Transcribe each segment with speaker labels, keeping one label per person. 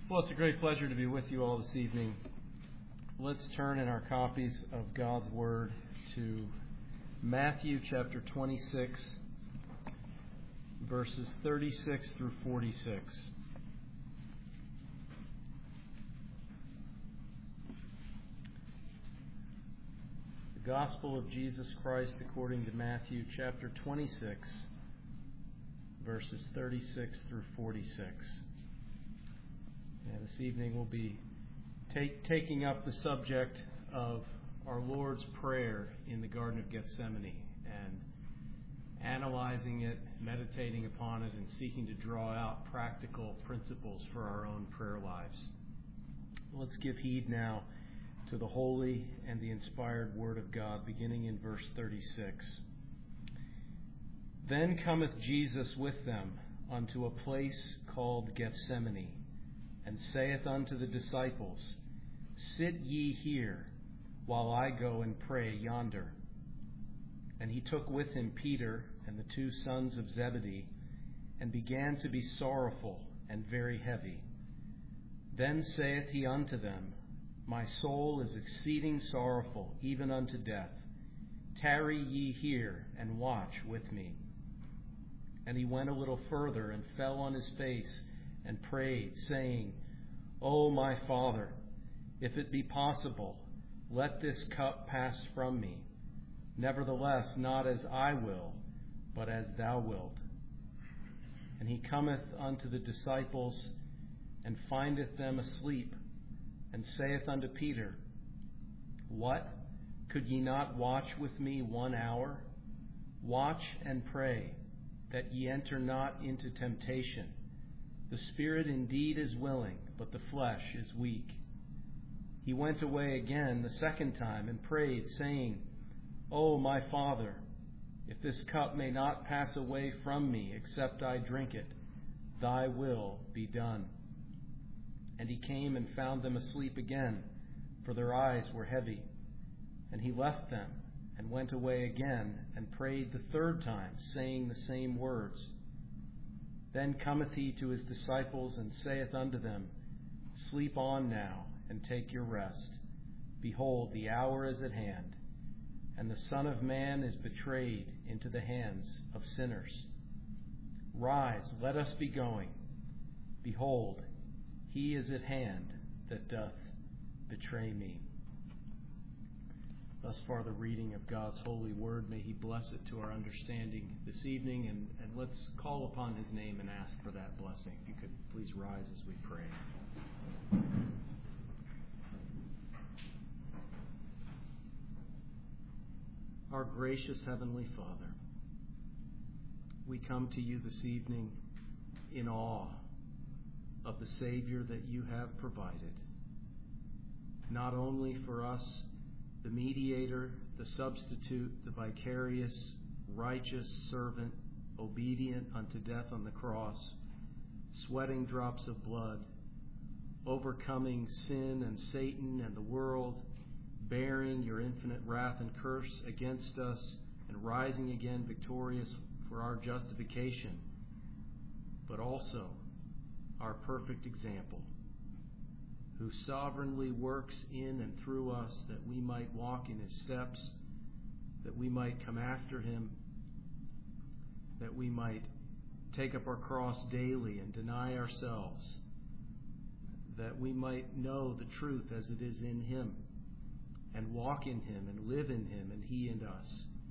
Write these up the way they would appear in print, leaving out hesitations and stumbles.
Speaker 1: Well, it's a great pleasure to be with you all this evening. Let's turn in our copies of God's Word to Matthew chapter 26, verses 36 through 46. The Gospel of Jesus Christ according to Matthew chapter 26, verses 36 through 46. And this evening we'll be taking up the subject of our Lord's Prayer in the Garden of Gethsemane and analyzing it, meditating upon it, and seeking to draw out practical principles for our own prayer lives. Let's give heed now to the holy and the inspired Word of God, beginning in verse 36. Then cometh Jesus with them unto a place called Gethsemane, and saith unto the disciples, Sit ye here, while I go and pray yonder. And he took with him Peter and the 2 sons of Zebedee, and began to be sorrowful and very heavy. Then saith he unto them, My soul is exceeding sorrowful, even unto death. Tarry ye here, and watch with me. And he went a little further, and fell on his face, and prayed, saying, O my Father, if it be possible, let this cup pass from me. Nevertheless, not as I will, but as thou wilt. And he cometh unto the disciples, and findeth them asleep, and saith unto Peter, What? Could ye not watch with me 1 hour? Watch and pray, that ye enter not into temptation. The spirit indeed is willing, but the flesh is weak. He went away again the second time, and prayed, saying, O my Father, if this cup may not pass away from me, except I drink it, thy will be done. And he came and found them asleep again, for their eyes were heavy. And he left them, and went away again, and prayed the third time, saying the same words. Then cometh he to his disciples, and saith unto them, Sleep on now, and take your rest. Behold, the hour is at hand, and the Son of Man is betrayed into the hands of sinners. Rise, let us be going. Behold, he is at hand that doth betray me. Thus far the reading of God's holy word. May he bless it to our understanding this evening, and let's call upon his name and ask for that blessing. If you could please rise as we pray. Our gracious Heavenly Father, we come to you this evening in awe of the Savior that you have provided, not only for us, the mediator, the substitute, the vicarious, righteous servant, obedient unto death on the cross, sweating drops of blood, overcoming sin and Satan and the world, bearing your infinite wrath and curse against us, and rising again victorious for our justification, but also our perfect example, who sovereignly works in and through us that we might walk in his steps, that we might come after him, that we might take up our cross daily and deny ourselves, that we might know the truth as it is in him, and walk in him and live in him and he in us.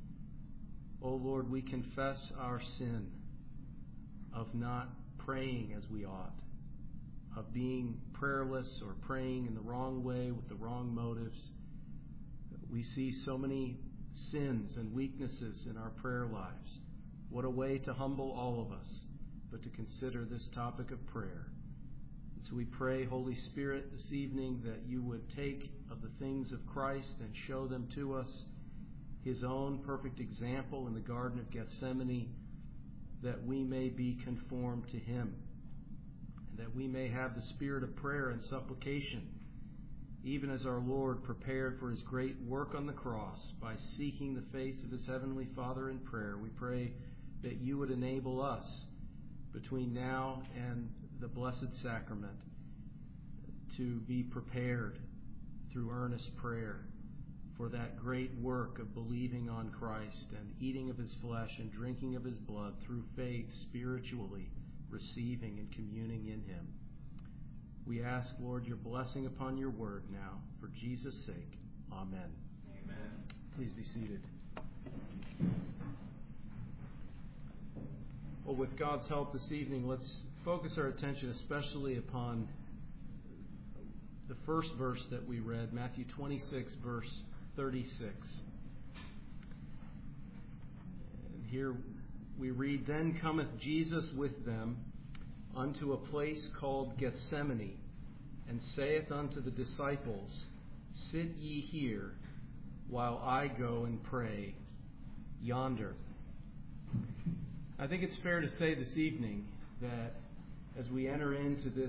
Speaker 1: O Lord, we confess our sin of not praying as we ought, of being prayerless or praying in the wrong way with the wrong motives. We see so many sins and weaknesses in our prayer lives. What a way to humble all of us, but to consider this topic of prayer. And so we pray, Holy Spirit, this evening that you would take of the things of Christ and show them to us, his own perfect example in the Garden of Gethsemane, that we may be conformed to him, and that we may have the spirit of prayer and supplication, even as our Lord prepared for his great work on the cross by seeking the face of his heavenly Father in prayer. We pray that you would enable us between now and the Blessed Sacrament to be prepared through earnest prayer for that great work of believing on Christ and eating of his flesh and drinking of his blood through faith, spiritually receiving and communing in him. We ask, Lord, your blessing upon your word now. For Jesus' sake, amen.
Speaker 2: Amen.
Speaker 1: Please be seated. Well, with God's help this evening, let's focus our attention especially upon the first verse that we read, Matthew 26, verse 36. And here we read, "Then cometh Jesus with them unto a place called Gethsemane, and saith unto the disciples, Sit ye here, while I go and pray yonder." I think it's fair to say this evening that as we enter into this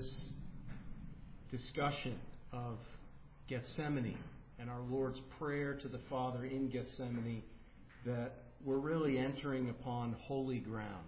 Speaker 1: discussion of Gethsemane and our Lord's prayer to the Father in Gethsemane, that we're really entering upon holy ground.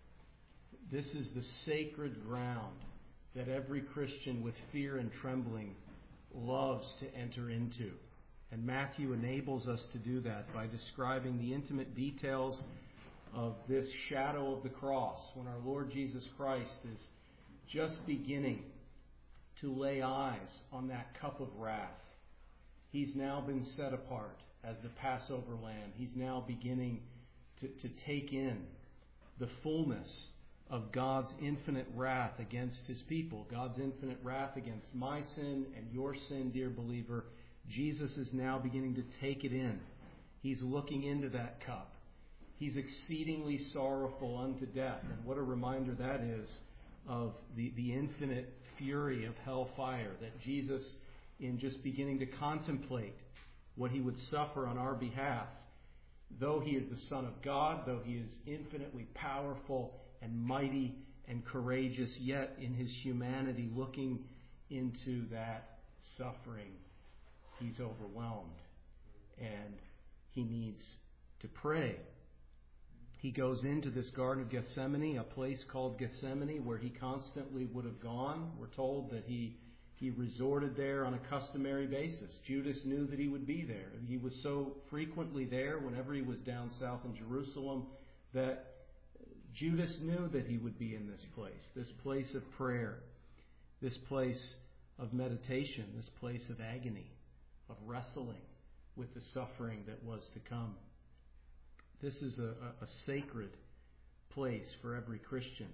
Speaker 1: This is the sacred ground that every Christian with fear and trembling loves to enter into. And Matthew enables us to do that by describing the intimate details of this shadow of the cross, when our Lord Jesus Christ is just beginning to lay eyes on that cup of wrath. He's now been set apart as the Passover lamb. He's now beginning to take in the fullness of God's infinite wrath against his people, God's infinite wrath against my sin and your sin, dear believer. Jesus is now beginning to take it in. He's looking into that cup. He's exceedingly sorrowful unto death. And what a reminder that is of the infinite fury of hellfire, that Jesus, in just beginning to contemplate what he would suffer on our behalf, though he is the Son of God, though he is infinitely powerful and mighty and courageous, yet in his humanity looking into that suffering, he's overwhelmed and he needs to pray. He goes into this Garden of Gethsemane, a place called Gethsemane, where he constantly would have gone. We're told that he resorted there on a customary basis. Judas knew that he would be there. He was so frequently there whenever he was down south in Jerusalem that Judas knew that he would be in this place of prayer, this place of meditation, this place of agony, of wrestling with the suffering that was to come. This is a sacred place for every Christian.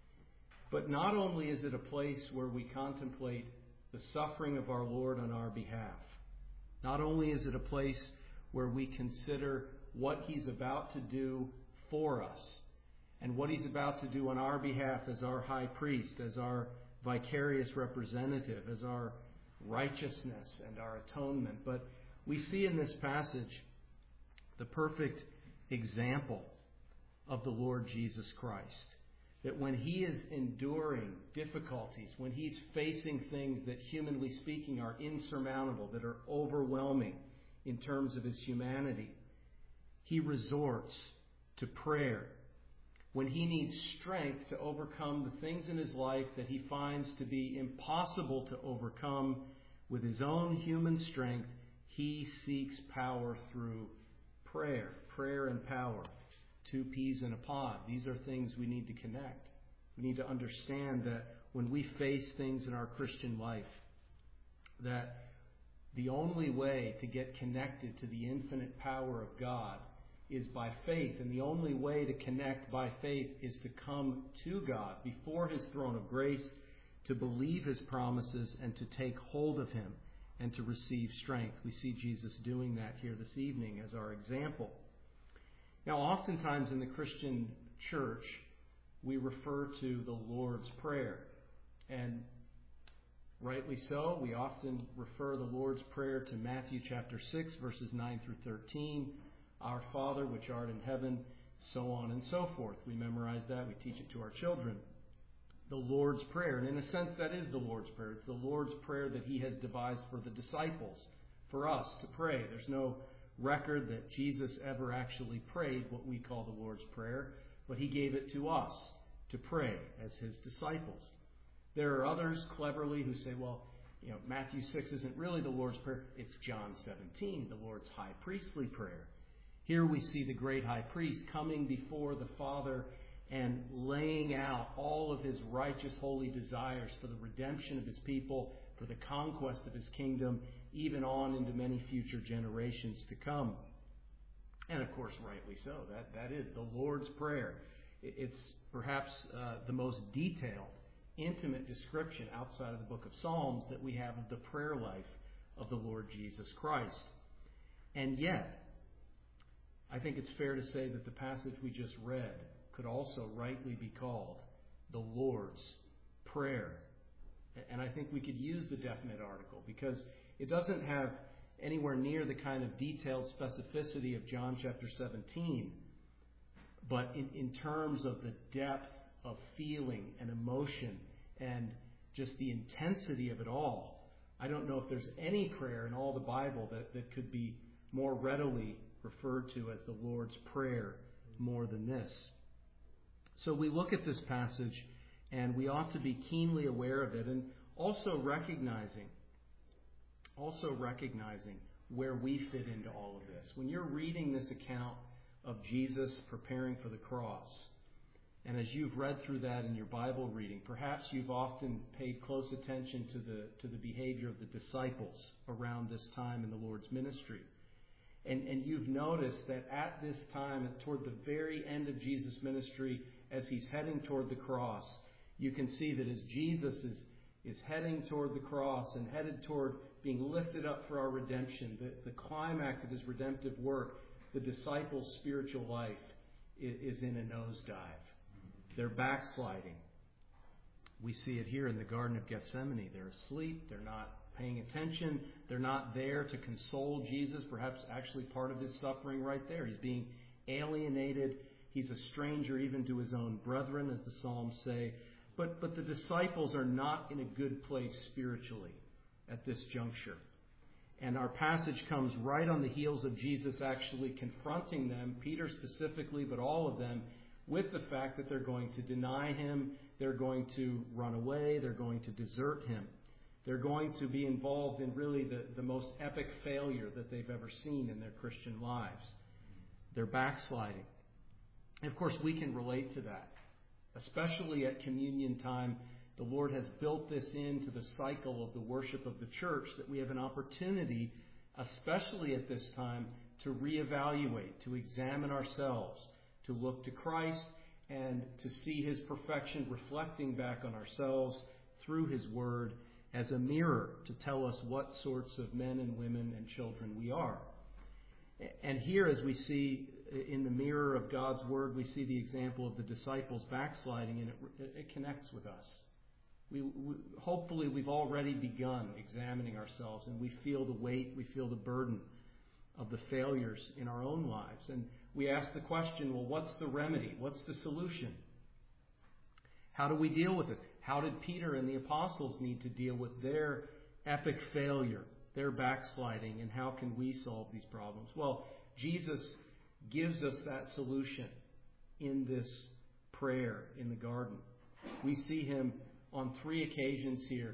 Speaker 1: But not only is it a place where we contemplate the suffering of our Lord on our behalf, not only is it a place where we consider what he's about to do for us and what he's about to do on our behalf as our high priest, as our vicarious representative, as our righteousness and our atonement, but we see in this passage the perfect example of the Lord Jesus Christ. That when he is enduring difficulties, when he's facing things that humanly speaking are insurmountable, that are overwhelming in terms of his humanity, he resorts to prayer. When he needs strength to overcome the things in his life that he finds to be impossible to overcome with his own human strength, he seeks power through prayer. Prayer and power, 2 peas in a pod. These are things we need to connect. We need to understand that when we face things in our Christian life, that the only way to get connected to the infinite power of God is by faith. And the only way to connect by faith is to come to God before his throne of grace, to believe his promises and to take hold of him and to receive strength. We see Jesus doing that here this evening as our example. Now, oftentimes in the Christian church, we refer to the Lord's Prayer. And rightly so, we often refer the Lord's Prayer to Matthew chapter 6, verses 9 through 13, Our Father, which art in heaven, so on and so forth. We memorize that. We teach it to our children. The Lord's Prayer. And in a sense, that is the Lord's Prayer. It's the Lord's Prayer that he has devised for the disciples, for us to pray. There's no record that Jesus ever actually prayed what we call the Lord's Prayer, but he gave it to us to pray as his disciples. There are others cleverly who say, well, Matthew 6 isn't really the Lord's Prayer. It's John 17, the Lord's high priestly prayer. Here we see the great high priest coming before the Father and laying out all of his righteous, holy desires for the redemption of his people, for the conquest of his kingdom, even on into many future generations to come. And of course, rightly so. That is the Lord's Prayer. It's perhaps the most detailed, intimate description outside of the book of Psalms that we have of the prayer life of the Lord Jesus Christ. And yet, I think it's fair to say that the passage we just read could also rightly be called the Lord's Prayer. And I think we could use the definite article because it doesn't have anywhere near the kind of detailed specificity of John chapter 17. But in terms of the depth of feeling and emotion and just the intensity of it all, I don't know if there's any prayer in all the Bible that could be more readily referred to as the Lord's Prayer more than this. So we look at this passage and we ought to be keenly aware of it and also recognizing where we fit into all of this. When you're reading this account of Jesus preparing for the cross, and as you've read through that in your Bible reading, perhaps you've often paid close attention to the behavior of the disciples around this time in the Lord's ministry. And you've noticed that at this time, toward the very end of Jesus' ministry, as he's heading toward the cross, you can see that as Jesus is heading toward the cross and headed toward being lifted up for our redemption, the climax of his redemptive work, the disciples' spiritual life is in a nosedive. They're backsliding. We see it here in the Garden of Gethsemane. They're asleep. They're not paying attention. They're not there to console Jesus, perhaps actually part of his suffering right there. He's being alienated. He's a stranger even to his own brethren, as the Psalms say. But the disciples are not in a good place spiritually at this juncture. And our passage comes right on the heels of Jesus actually confronting them, Peter specifically, but all of them, with the fact that they're going to deny him, they're going to run away, they're going to desert him. They're going to be involved in really the most epic failure that they've ever seen in their Christian lives. They're backsliding. And of course, we can relate to that. Especially at communion time, the Lord has built this into the cycle of the worship of the church, that we have an opportunity, especially at this time, to reevaluate, to examine ourselves, to look to Christ, and to see his perfection reflecting back on ourselves through his word as a mirror to tell us what sorts of men and women and children we are. And here, as we see in the mirror of God's word, we see the example of the disciples backsliding, and it connects with us. Hopefully we've already begun examining ourselves, and we feel the weight, we feel the burden of the failures in our own lives. And we ask the question, well, what's the remedy? What's the solution? How do we deal with this? How did Peter and the apostles need to deal with their epic failure, their backsliding, and how can we solve these problems? Well, Jesus gives us that solution in this prayer in the garden. We see him on 3 occasions here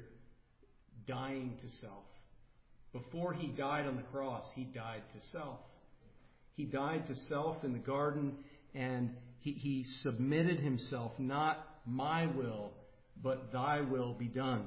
Speaker 1: dying to self. Before he died on the cross, he died to self. He died to self in the garden, and he submitted himself, not my will, but thy will be done.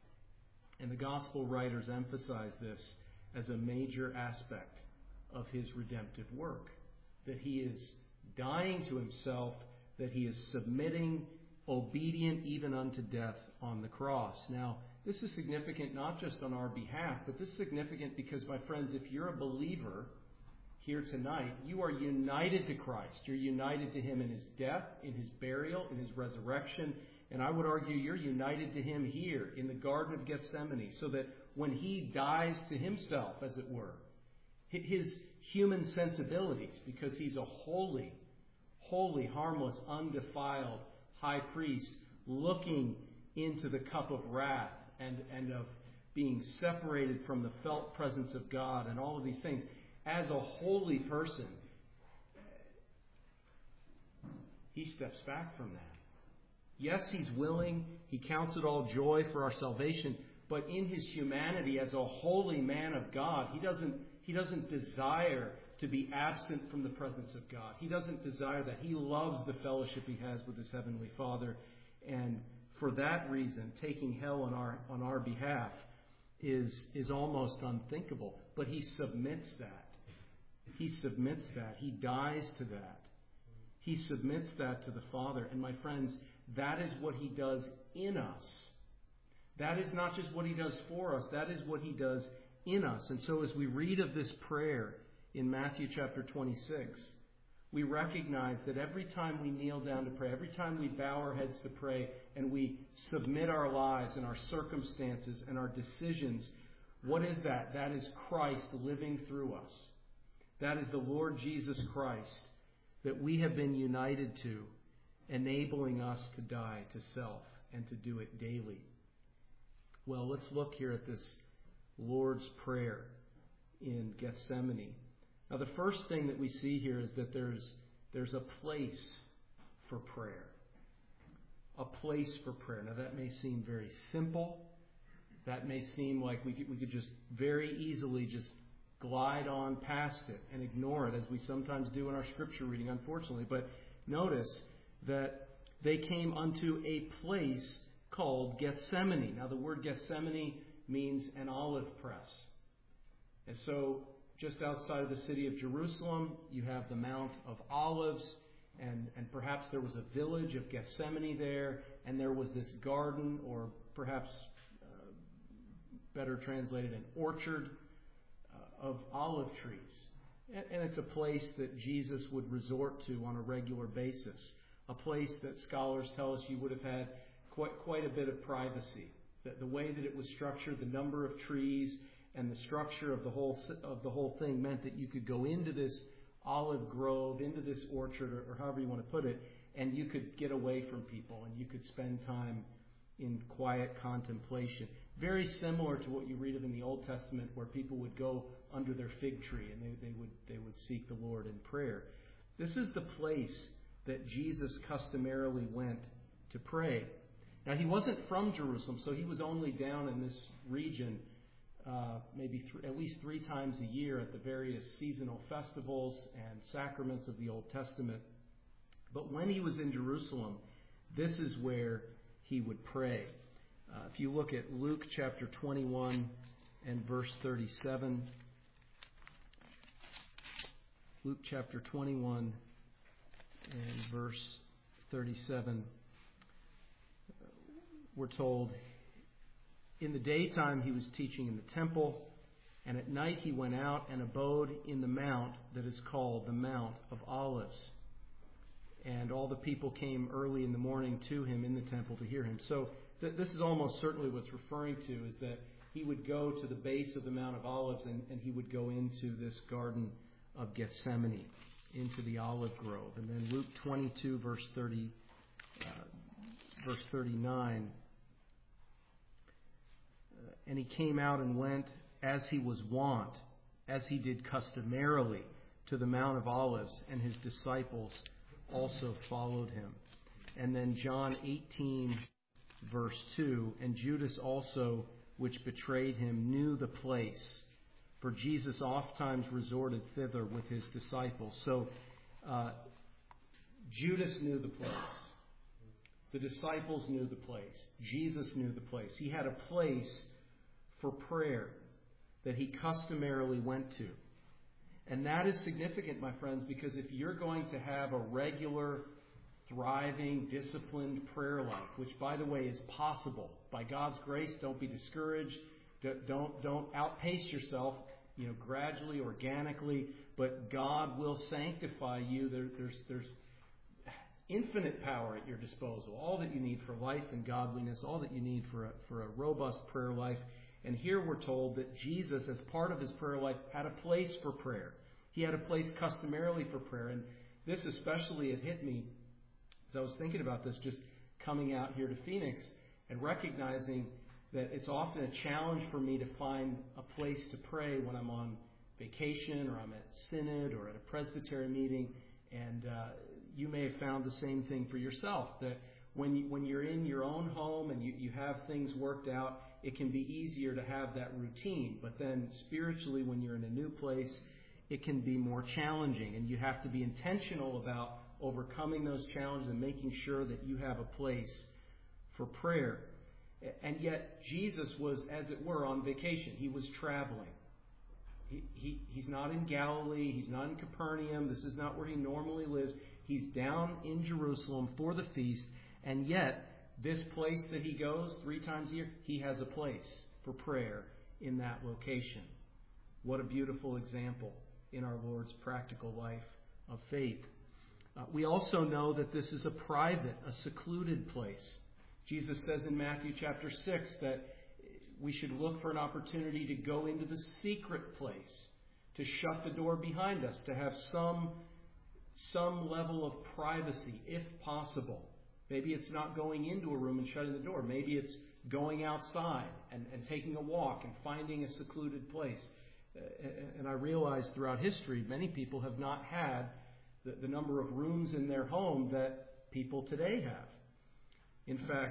Speaker 1: And the gospel writers emphasize this as a major aspect of his redemptive work, that he is dying to himself, that he is submitting, obedient even unto death on the cross. Now, this is significant not just on our behalf, but this is significant because, my friends, if you're a believer here tonight, you are united to Christ. You're united to him in his death, in his burial, in his resurrection. And I would argue you're united to him here in the Garden of Gethsemane, so that when he dies to himself, as it were, his human sensibilities, because he's a holy, harmless, undefiled high priest looking into the cup of wrath and of being separated from the felt presence of God and all of these things. As a holy person, he steps back from that. Yes, he's willing. He counts it all joy for our salvation. but in his humanity as a holy man of God, he doesn't desire to be absent from the presence of God. He doesn't desire that. He loves the fellowship he has with his heavenly Father, and for that reason, taking hell on our behalf is almost unthinkable. But he submits that. He submits that. He dies to that. He submits that to the Father. And my friends, that is what he does in us. That is not just what he does for us. That is what he does in us. And so as we read of this prayer in Matthew chapter 26, we recognize that every time we kneel down to pray, every time we bow our heads to pray, and we submit our lives and our circumstances and our decisions, what is that? That is Christ living through us. That is the Lord Jesus Christ that we have been united to, enabling us to die to self and to do it daily. Well, let's look here at this Lord's Prayer in Gethsemane. Now, the first thing that we see here is that there's a place for prayer. A place for prayer. Now, that may seem very simple. That may seem like we could just very easily just glide on past it and ignore it, as we sometimes do in our scripture reading, unfortunately. But notice that they came unto a place called Gethsemane. Now, the word Gethsemane means an olive press. And so, just outside of the city of Jerusalem, you have the Mount of Olives, and perhaps there was a village of Gethsemane there, and there was this garden, or perhaps better translated, an orchard of olive trees. And it's a place that Jesus would resort to on a regular basis. A place that scholars tell us you would have had quite a bit of privacy. The way that it was structured, the number of trees, and the structure of the whole thing meant that you could go into this olive grove, into this orchard, or however you want to put it, and you could get away from people, and you could spend time in quiet contemplation. Very similar to what you read of in the Old Testament, where people would go under their fig tree and they would seek the Lord in prayer. This is the place that Jesus customarily went to pray. Now, he wasn't from Jerusalem, so he was only down in this region maybe at least 3 times a year at the various seasonal festivals and sacraments of the Old Testament. But when he was in Jerusalem, this is where he would pray. If you look at Luke chapter 21 and verse 37, Luke chapter 21 and verse 37, we're told, in the daytime he was teaching in the temple, and at night he went out and abode in the mount that is called the Mount of Olives. And all the people came early in the morning to him in the temple to hear him. So this is almost certainly what's referring to, is that he would go to the base of the Mount of Olives and he would go into this Garden of Gethsemane, into the olive grove. And then Luke 22, verse 39, and he came out and went as he was wont, as he did customarily, to the Mount of Olives, and his disciples also followed him. And then John 18, verse 2, and Judas also, which betrayed him, knew the place, for Jesus ofttimes resorted thither with his disciples. So Judas knew the place. The disciples knew the place. Jesus knew the place. He had a place for prayer that he customarily went to. And that is significant, my friends, because if you're going to have a regular, thriving, disciplined prayer life, which, by the way, is possible by God's grace, don't be discouraged. Don't outpace yourself, gradually, organically, but God will sanctify you. There's infinite power at your disposal. All that you need for life and godliness, all that you need for a robust prayer life. And here we're told that Jesus, as part of his prayer life, had a place for prayer. He had a place customarily for prayer. And this especially had hit me as I was thinking about this, just coming out here to Phoenix and recognizing that it's often a challenge for me to find a place to pray when I'm on vacation or I'm at synod or at a presbytery meeting. And you may have found the same thing for yourself, that when you're in your own home and you have things worked out, it can be easier to have that routine. But then spiritually, when you're in a new place, it can be more challenging. And you have to be intentional about overcoming those challenges and making sure that you have a place for prayer. And yet, Jesus was, as it were, on vacation. He was traveling. He's not in Galilee. He's not in Capernaum. This is not where he normally lives. He's down in Jerusalem for the feast. And yet, this place that he goes 3 times a year, he has a place for prayer in that location. What a beautiful example in our Lord's practical life of faith. We also know that this is a private, a secluded place. Jesus says in Matthew chapter 6 that we should look for an opportunity to go into the secret place, to shut the door behind us, to have some level of privacy, if possible. Maybe it's not going into a room and shutting the door. Maybe it's going outside and taking a walk and finding a secluded place. And I realize throughout history, many people have not had the number of rooms in their home that people today have. In fact,